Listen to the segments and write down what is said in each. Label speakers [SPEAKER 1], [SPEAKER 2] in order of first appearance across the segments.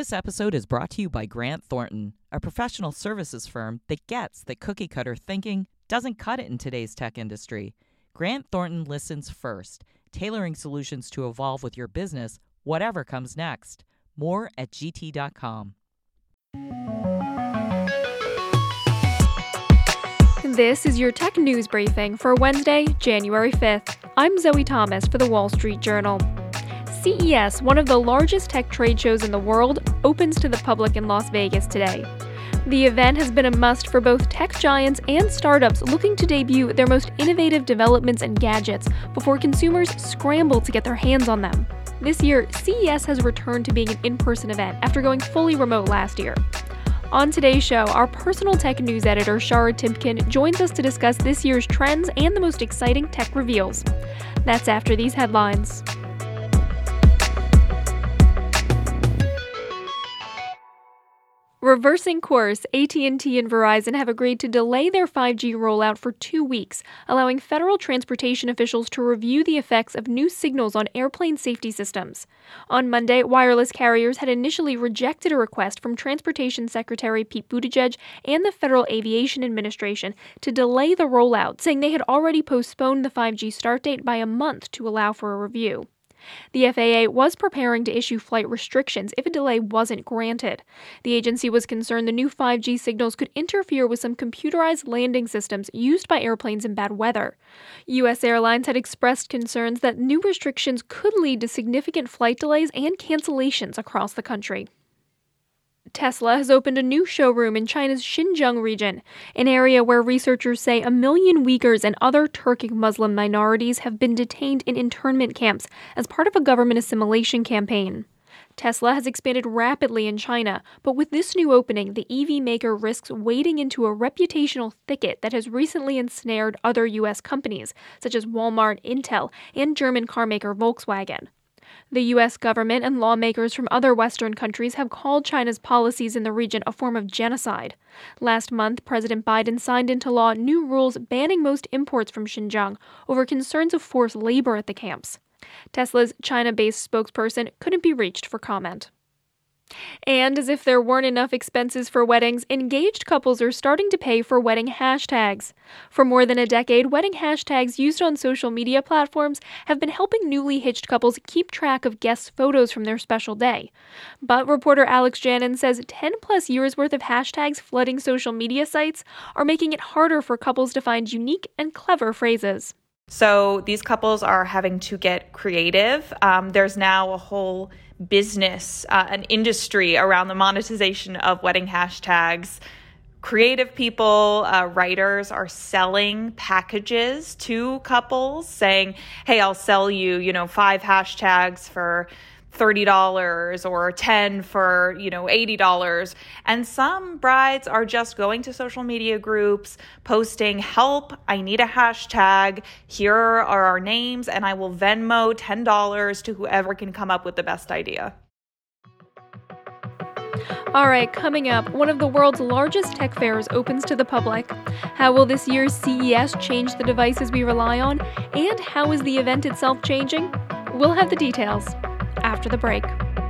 [SPEAKER 1] This episode is brought to you by Grant Thornton, a professional services firm that gets that cookie-cutter thinking doesn't cut it in today's tech industry. Grant Thornton listens first, tailoring solutions to evolve with your business, whatever comes next. More at gt.com.
[SPEAKER 2] This is your tech news briefing for Wednesday, January 5th. I'm Zoe Thomas for the Wall Street Journal. CES, one of the largest tech trade shows in the world, opens to the public in Las Vegas today. The event has been a must for both tech giants and startups looking to debut their most innovative developments and gadgets before consumers scramble to get their hands on them. This year, CES has returned to being an in-person event after going fully remote last year. On today's show, our personal tech news editor, Shara Timpkin, joins us to discuss this year's trends and the most exciting tech reveals. That's after these headlines. Reversing course, AT&T and Verizon have agreed to delay their 5G rollout for 2 weeks, allowing federal transportation officials to review the effects of new signals on airplane safety systems. On Monday, wireless carriers had initially rejected a request from Transportation Secretary Pete Buttigieg and the Federal Aviation Administration to delay the rollout, saying they had already postponed the 5G start date by a month to allow for a review. The FAA was preparing to issue flight restrictions if a delay wasn't granted. The agency was concerned the new 5G signals could interfere with some computerized landing systems used by airplanes in bad weather. U.S. airlines had expressed concerns that new restrictions could lead to significant flight delays and cancellations across the country. Tesla has opened a new showroom in China's Xinjiang region, an area where researchers say 1 million Uyghurs and other Turkic Muslim minorities have been detained in internment camps as part of a government assimilation campaign. Tesla has expanded rapidly in China, but with this new opening, the EV maker risks wading into a reputational thicket that has recently ensnared other U.S. companies, such as Walmart, Intel, and German carmaker Volkswagen. The U.S. government and lawmakers from other Western countries have called China's policies in the region a form of genocide. Last month, President Biden signed into law new rules banning most imports from Xinjiang over concerns of forced labor at the camps. Tesla's China-based spokesperson couldn't be reached for comment. And as if there weren't enough expenses for weddings, engaged couples are starting to pay for wedding hashtags. For more than a decade, wedding hashtags used on social media platforms have been helping newly hitched couples keep track of guests' photos from their special day. But reporter Alex Janin says 10-plus years worth of hashtags flooding social media sites are making it harder for couples to find unique and clever phrases.
[SPEAKER 3] So these couples are having to get creative. There's now a whole business, an industry around the monetization of wedding hashtags. Creative people, writers are selling packages to couples saying, hey, I'll sell you, 5 hashtags for $30 or 10 for, $80. And some brides are just going to social media groups, posting, help, I need a hashtag, here are our names, and I will Venmo $10 to whoever can come up with the best idea.
[SPEAKER 2] All right, coming up, one of the world's largest tech fairs opens to the public. How will this year's CES change the devices we rely on? And how is the event itself changing? We'll have the details after the break.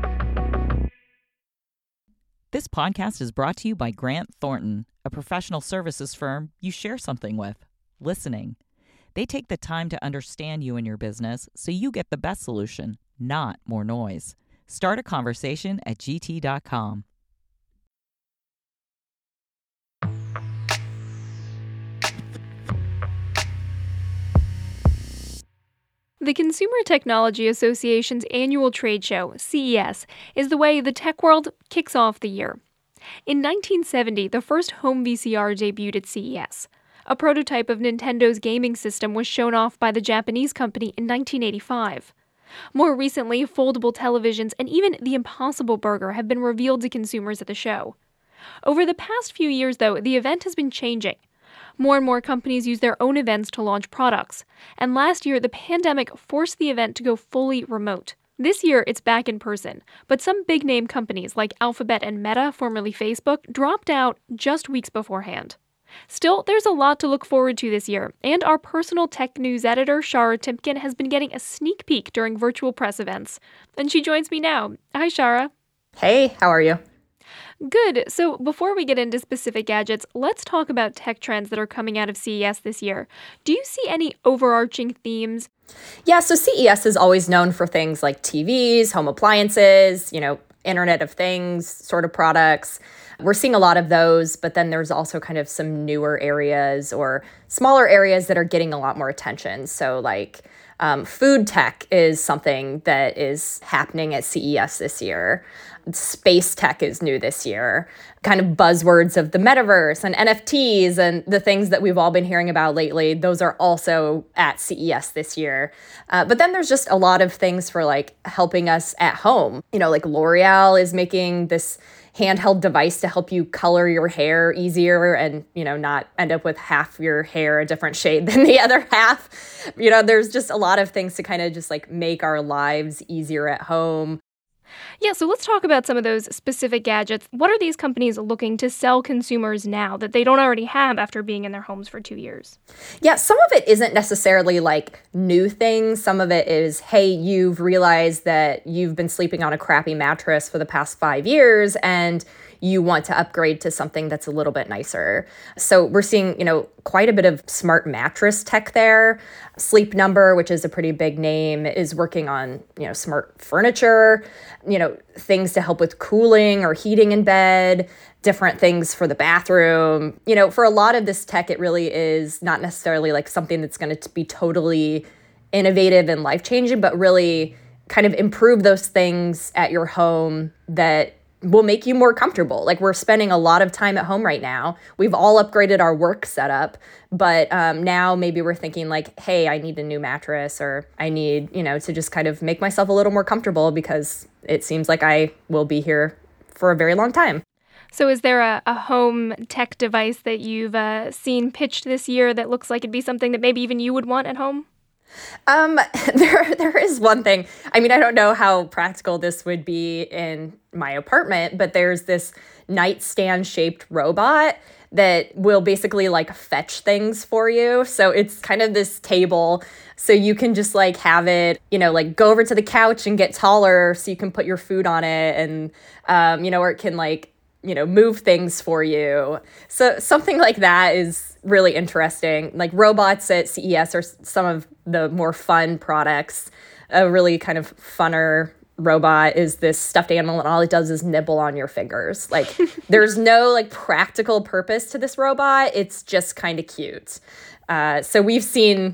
[SPEAKER 1] This podcast is brought to you by Grant Thornton, a professional services firm you share something with, listening. They take the time to understand you and your business so you get the best solution, not more noise. Start a conversation at gt.com.
[SPEAKER 2] The Consumer Technology Association's annual trade show, CES, is the way the tech world kicks off the year. In 1970, the first home VCR debuted at CES. A prototype of Nintendo's gaming system was shown off by the Japanese company in 1985. More recently, foldable televisions and even the Impossible Burger have been revealed to consumers at the show. Over the past few years, though, the event has been changing. More and more companies use their own events to launch products, and last year the pandemic forced the event to go fully remote. This year it's back in person, but some big-name companies like Alphabet and Meta, formerly Facebook, dropped out just weeks beforehand. Still, there's a lot to look forward to this year, and our personal tech news editor, Shara Timpkin, has been getting a sneak peek during virtual press events. And she joins me now. Hi, Shara.
[SPEAKER 4] Hey, how are you?
[SPEAKER 2] Good. So before we get into specific gadgets, let's talk about tech trends that are coming out of CES this year. Do you see any overarching themes?
[SPEAKER 4] Yeah, so CES is always known for things like TVs, home appliances, Internet of Things sort of products. We're seeing a lot of those, but then there's also kind of some newer areas or smaller areas that are getting a lot more attention. So like food tech is something that is happening at CES this year. Space tech is new this year. Kind of buzzwords of the metaverse and NFTs and the things that we've all been hearing about lately, those are also at CES this year. But then there's just a lot of things for like helping us at home. Like L'Oreal is making this handheld device to help you color your hair easier and, not end up with half your hair a different shade than the other half. There's just a lot of things to kind of just like make our lives easier at home.
[SPEAKER 2] Yeah, so let's talk about some of those specific gadgets. What are these companies looking to sell consumers now that they don't already have after being in their homes for 2 years?
[SPEAKER 4] Yeah, some of it isn't necessarily like new things. Some of it is, hey, you've realized that you've been sleeping on a crappy mattress for the past 5 years and you want to upgrade to something that's a little bit nicer. So we're seeing, quite a bit of smart mattress tech there. Sleep Number, which is a pretty big name, is working on, smart furniture, things to help with cooling or heating in bed, different things for the bathroom. For a lot of this tech, it really is not necessarily like something that's going to be totally innovative and life-changing, but really kind of improve those things at your home that will make you more comfortable. Like we're spending a lot of time at home right now. We've all upgraded our work setup, but now maybe we're thinking like, hey, I need a new mattress or I need, to just kind of make myself a little more comfortable because it seems like I will be here for a very long time.
[SPEAKER 2] So is there a home tech device that you've seen pitched this year that looks like it'd be something that maybe even you would want at home?
[SPEAKER 4] There is one thing. I mean, I don't know how practical this would be in my apartment, but there's this nightstand shaped robot that will basically like fetch things for you. So it's kind of this table. So you can just like have it, like go over to the couch and get taller so you can put your food on it and, or it can like, move things for you. So something like that is really interesting. Like robots at CES are some of the more fun products. A really kind of funner robot is this stuffed animal, and all it does is nibble on your fingers. Like there's no like practical purpose to this robot. It's just kind of cute. So we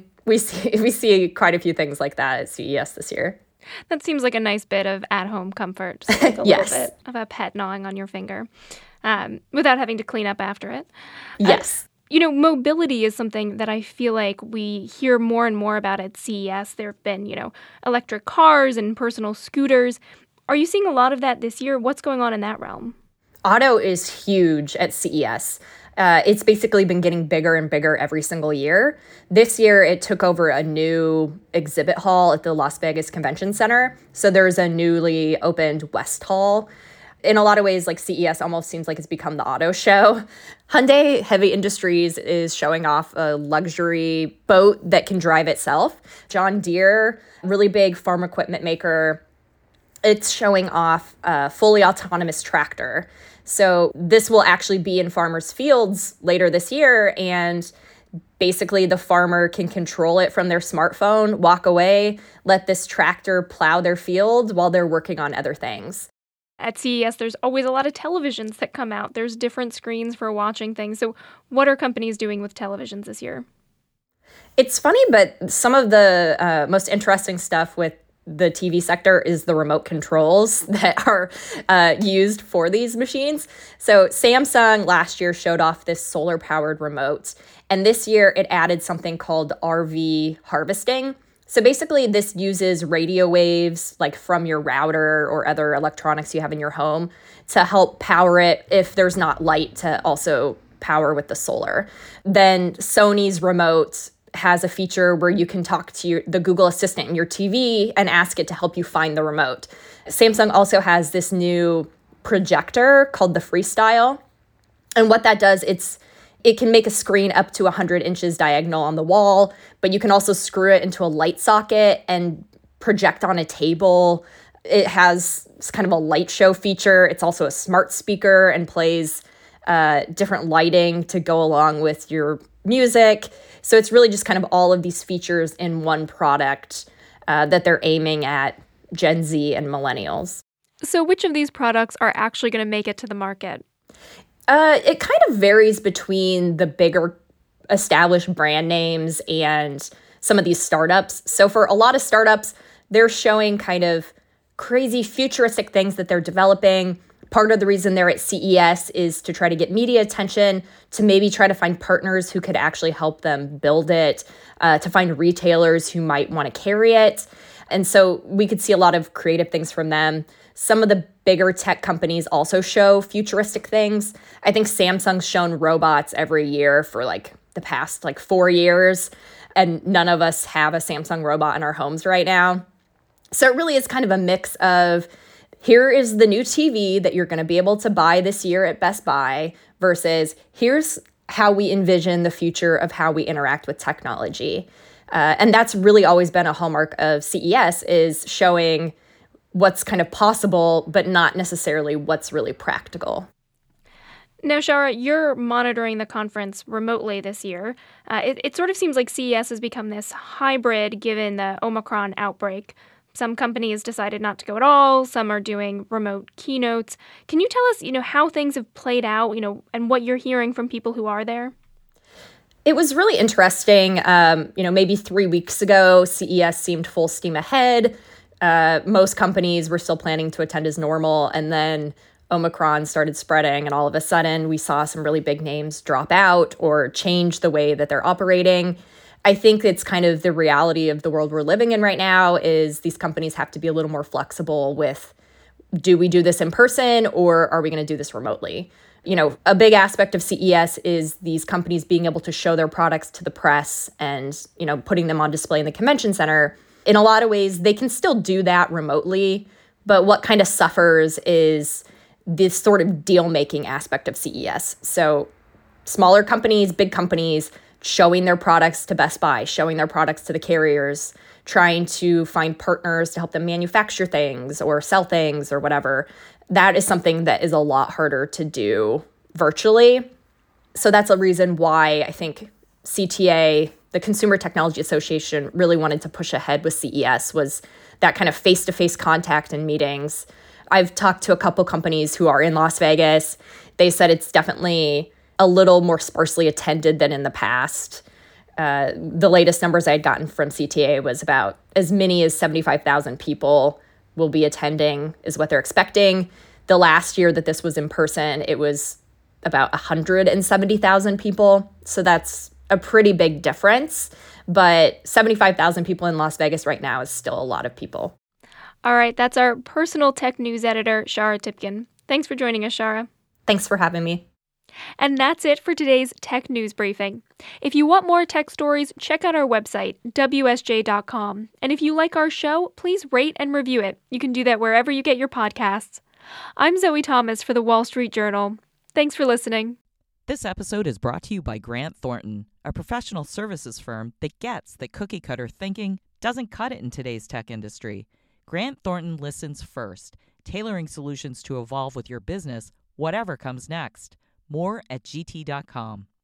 [SPEAKER 4] see quite a few things like that at CES this year.
[SPEAKER 2] That seems like a nice bit of at-home comfort, just like a
[SPEAKER 4] yes.
[SPEAKER 2] little bit of a pet gnawing on your finger without having to clean up after it.
[SPEAKER 4] Yes.
[SPEAKER 2] Mobility is something that I feel like we hear more and more about at CES. There have been, electric cars and personal scooters. Are you seeing a lot of that this year? What's going on in that realm?
[SPEAKER 4] Auto is huge at CES. It's basically been getting bigger and bigger every single year. This year, it took over a new exhibit hall at the Las Vegas Convention Center. So there's a newly opened West Hall. In a lot of ways, like CES almost seems like it's become the auto show. Hyundai Heavy Industries is showing off a luxury boat that can drive itself. John Deere, really big farm equipment maker, it's showing off a fully autonomous tractor. So this will actually be in farmers' fields later this year, and basically the farmer can control it from their smartphone, walk away, let this tractor plow their field while they're working on other things.
[SPEAKER 2] At CES, there's always a lot of televisions that come out. There's different screens for watching things. So what are companies doing with televisions this year?
[SPEAKER 4] It's funny, but some of the most interesting stuff with the TV sector is the remote controls that are used for these machines. So Samsung last year showed off this solar-powered remote, and this year it added something called RV harvesting. So basically this uses radio waves like from your router or other electronics you have in your home to help power it if there's not light to also power with the solar. Then Sony's remote has a feature where you can talk to the Google Assistant in your TV and ask it to help you find the remote. Samsung also has this new projector called the Freestyle. And what that does, it can make a screen up to 100 inches diagonal on the wall, but you can also screw it into a light socket and project on a table. It has It's kind of a light show feature. It's also a smart speaker and plays different lighting to go along with your music. So it's really just kind of all of these features in one product that they're aiming at Gen Z and millennials.
[SPEAKER 2] So which of these products are actually going to make it to the market?
[SPEAKER 4] It kind of varies between the bigger established brand names and some of these startups. So for a lot of startups, they're showing kind of crazy futuristic things that they're developing. Part of the reason they're at CES is to try to get media attention, to maybe try to find partners who could actually help them build it, to find retailers who might want to carry it. And so we could see a lot of creative things from them. Some of the bigger tech companies also show futuristic things. I think Samsung's shown robots every year for the past 4 years, and none of us have a Samsung robot in our homes right now. So it really is kind of a mix of, here is the new TV that you're going to be able to buy this year at Best Buy versus here's how we envision the future of how we interact with technology. And that's really always been a hallmark of CES, is showing what's kind of possible, but not necessarily what's really practical.
[SPEAKER 2] Now, Shara, you're monitoring the conference remotely this year. It sort of seems like CES has become this hybrid given the Omicron outbreak. Some companies decided not to go at all. Some are doing remote keynotes. Can you tell us, how things have played out, and what you're hearing from people who are there?
[SPEAKER 4] It was really interesting. Maybe 3 weeks ago, CES seemed full steam ahead. Most companies were still planning to attend as normal. And then Omicron started spreading. And all of a sudden, we saw some really big names drop out or change the way that they're operating. I think it's kind of the reality of the world we're living in right now, is these companies have to be a little more flexible with, do we do this in person or are we going to do this remotely? A big aspect of CES is these companies being able to show their products to the press and, putting them on display in the convention center. In a lot of ways, they can still do that remotely, but what kind of suffers is this sort of deal-making aspect of CES. So smaller companies, big companies, showing their products to Best Buy, showing their products to the carriers, trying to find partners to help them manufacture things or sell things or whatever. That is something that is a lot harder to do virtually. So that's a reason why I think CTA, the Consumer Technology Association, really wanted to push ahead with CES, was that kind of face-to-face contact and meetings. I've talked to a couple companies who are in Las Vegas. They said it's definitely a little more sparsely attended than in the past. The latest numbers I had gotten from CTA was about as many as 75,000 people will be attending is what they're expecting. The last year that this was in person, it was about 170,000 people. So that's a pretty big difference. But 75,000 people in Las Vegas right now is still a lot of people.
[SPEAKER 2] All right, that's our personal tech news editor, Shara Tipkin. Thanks for joining us, Shara.
[SPEAKER 4] Thanks for having me.
[SPEAKER 2] And that's it for today's Tech News Briefing. If you want more tech stories, check out our website, WSJ.com. And if you like our show, please rate and review it. You can do that wherever you get your podcasts. I'm Zoe Thomas for the Wall Street Journal. Thanks for listening.
[SPEAKER 1] This episode is brought to you by Grant Thornton, a professional services firm that gets that cookie cutter thinking doesn't cut it in today's tech industry. Grant Thornton listens first, tailoring solutions to evolve with your business, whatever comes next. More at GT.com.